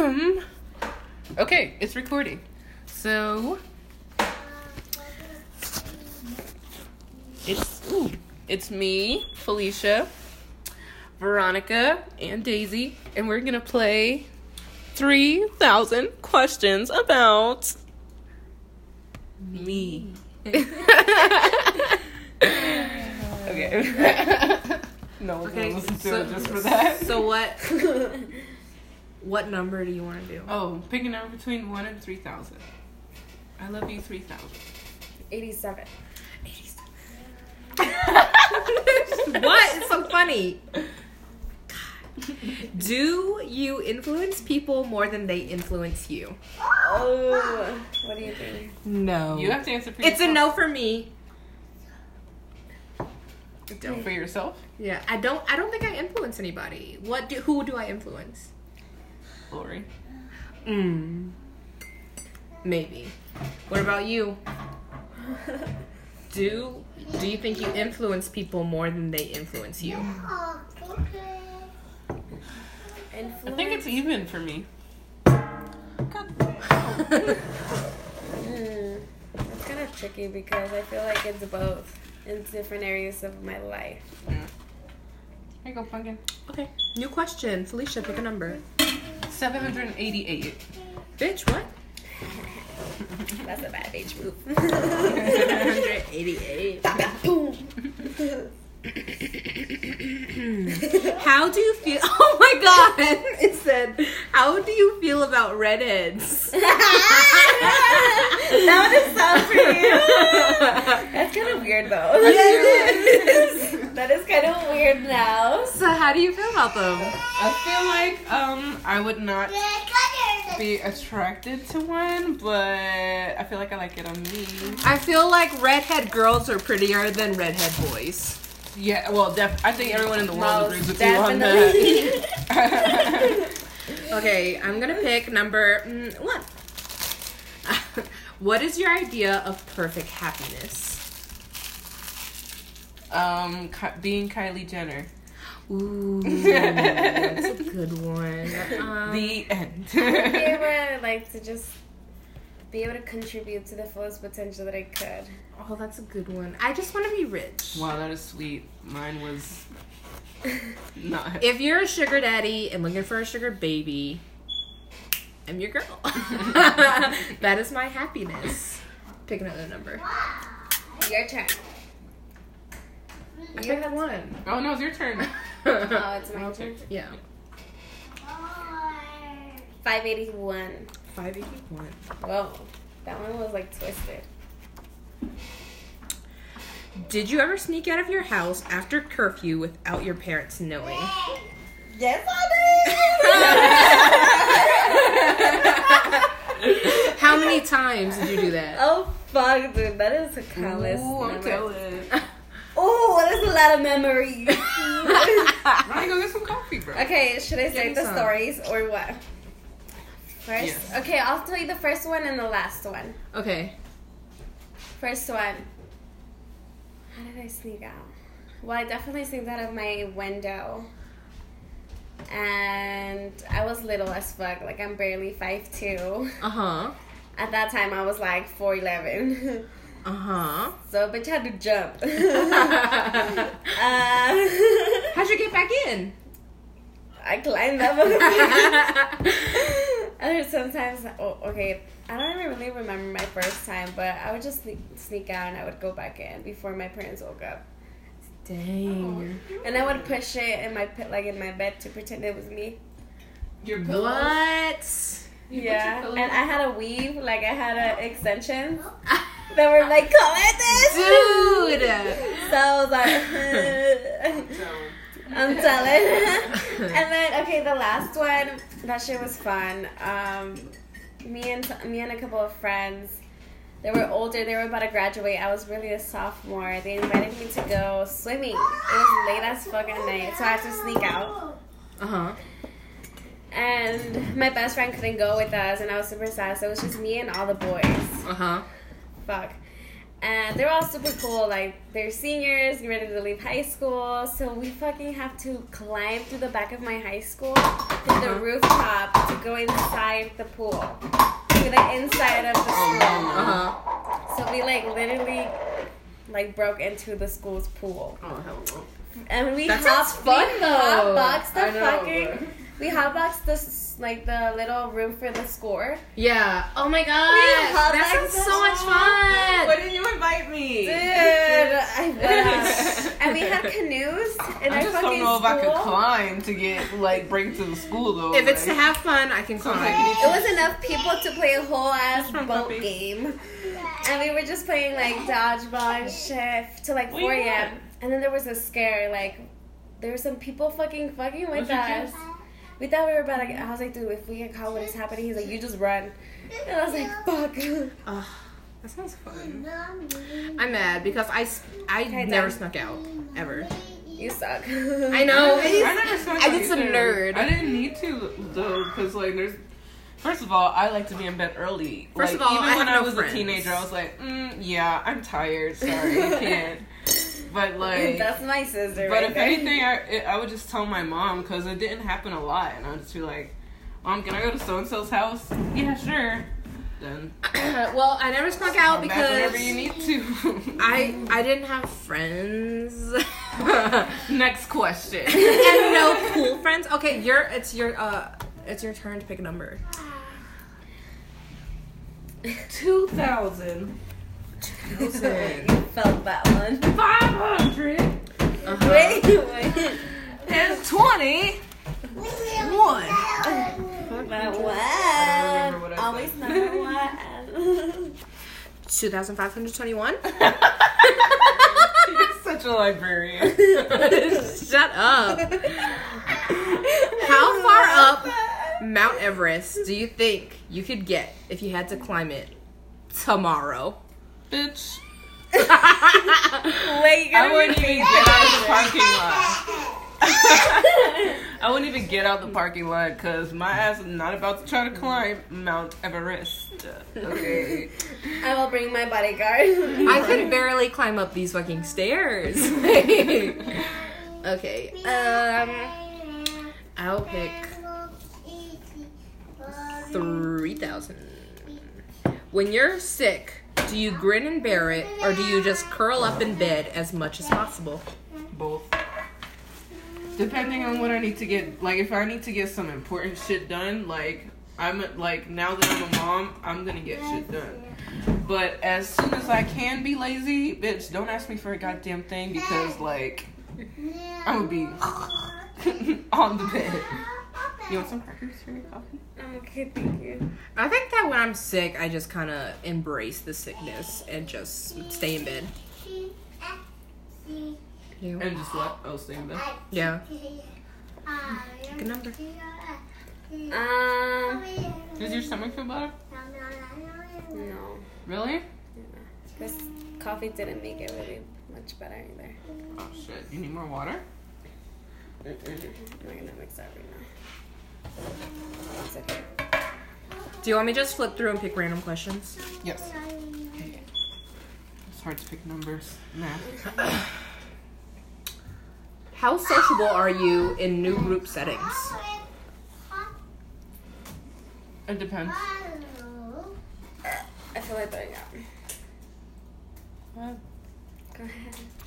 Okay, it's recording. So it's me, Felicia, Veronica, and Daisy, and we're gonna play 3,000 questions about me. Okay. No one's gonna listen to it just for that. So what number do you want to do? Oh, pick a number between 1 and 3,000. I love you, 3,000. 87. 87. What? It's so funny. Do you influence people more than they influence you? Oh, what do you think? No. You have to answer for It's yourself. a no for me. For yourself? Yeah, I don't think I influence anybody. Who do I influence? Lori. Maybe. What about you? Do you think you influence people more than they influence you? I think it's even for me. It's kind of tricky because I feel like it's both in different areas of my life. Yeah. Here you go, pumpkin. Okay. New question. Felicia, pick a number. 788. Bitch, what? That's a bad age move. 788. How do you feel? Oh my god! It said, how do you feel about redheads? That would sound for you. That's kind of weird though. That is kind of weird now. So how do you feel about them? I feel like I would not be attracted to one, but I feel like I like it on me. I feel like redhead girls are prettier than redhead boys. Yeah, well, I think everyone in the world Most agrees with you on that. Okay, I'm gonna pick number 1. What is your idea of perfect happiness? Being Kylie Jenner. Ooh, that's a good one. The end. I would like to just be able to contribute to the fullest potential that I could. Oh, that's a good one. I just want to be rich. Wow, that is sweet. Mine was not. If you're a sugar daddy and looking for a sugar baby, I'm your girl. That is my happiness. Pick another number. Your turn. I picked 1. Oh no, it's your turn. Oh, it's my turn. Yeah. 581. 581. Whoa, that one was like twisted. Did you ever sneak out of your house after curfew without your parents knowing? Yes, I How many times did you do that? Oh fuck, dude, that is a countless. Ooh, I'm telling. Oh, that is a lot of memories. Ronnie, go get some coffee, bro. Okay, should I say me the some. stories or what? First? Yes. Okay, I'll tell you the first one and the last one. Okay. First one. How did I sneak out? Well, I definitely sneaked out of my window. And I was little as fuck. Like, I'm barely 5'2". Uh-huh. At that time, I was like 4'11". Uh-huh. So, bitch had to jump. How'd you get back in? I climbed up. And sometimes, okay, I don't even really remember my first time, but I would just sneak out and I would go back in before my parents woke up. Dang. And I would push it in my bed to pretend it was me. Your pillows. What? Yeah, pillows and I had a weave, like I had extensions that were like, come at this, Dude. So I was like, I'm telling. And then, okay, the last one, that shit was fun. Me and a couple of friends, they were older. They were about to graduate. I was really a sophomore. They invited me to go swimming. It was late as fuck at night, so I had to sneak out. Uh-huh. And my best friend couldn't go with us, and I was super sad. So it was just me and all the boys. Uh-huh. Fuck. And they're all super cool. Like, they're seniors, ready to leave high school. So we fucking have to climb through the back of my high school to the rooftop to go inside the pool. To the inside of the school. So we, like, literally, like, broke into the school's pool. Oh, hell no. And we That sounds fun, though. We hotboxed the little room for the score. Yeah. Oh my god. That sounds so much Why fun. didn't you invite me? Dude, I would. And we had canoes in I our just fucking don't know if I could school. climb to get, like, bring to the school, though. If it's to like, have fun, I can sounds climb. like It was enough people to play a whole ass from boat puppy. game. And we were just playing like dodgeball and shit till like 4 Where you a.m. at? And then there was a scare, like there were some people fucking with What's your us. kids? We thought we were about to get, I was like, dude, if we get caught, what is happening? He's like, you just run. And I was like, fuck. Ugh, that sounds fun. I'm mad because I Okay, never done. snuck out ever. You suck. I know. I never snuck I out did some either. nerd. I didn't need to, though, because, like, there's... First of all, I like to be in bed early. First like, of all, even I when have I no was friends. a teenager, I was like, yeah, I'm tired. Sorry, I can't. But, like... That's my sister. But right if there. anything, I would just tell my mom, because it didn't happen a lot. And I would just be like, Mom, can I go to so-and-so's house? Yeah, sure. Then Well, I never snuck out come back whenever because you need to. I didn't have friends. Next question. And no cool friends. Okay, it's your turn to pick a number. 2,000. You felt that one. 500 Wait. and 20. One. But remember what what? I Always said. number one. 2,521. You're such a librarian. Shut up. How far up Mount Everest do you think you could get if you had to climb it tomorrow? Bitch. Wait, you I gotta wouldn't repeat even get out of the that. parking lot. I wouldn't even get out the parking lot because my ass is not about to try to climb Mount Everest. Okay. I will bring my bodyguard. I could barely climb up these fucking stairs. Okay. I'll pick 3,000. When you're sick, do you grin and bear it, or do you just curl up in bed as much as possible? Both. Depending on what I need to get, like if I need to get some important shit done, like I'm like now that I'm a mom, I'm gonna get shit done. But as soon as I can be lazy, bitch, don't ask me for a goddamn thing because like I'm gonna be on the bed. You want some crackers for your coffee? Okay, thank you. I think that when I'm sick, I just kind of embrace the sickness and just stay in bed. You? And just what? Oh, stay in bed. Yeah. Pick a number. Does your stomach feel better? No. Really? This coffee didn't make it really much better either. Oh shit! You need more water? I'm not gonna mix that right now. It's okay. Do you want me to just flip through and pick random questions? Yes. It's hard to pick numbers. Math. How sociable are you in new group settings? It depends. I feel like throwing up. What? Go ahead.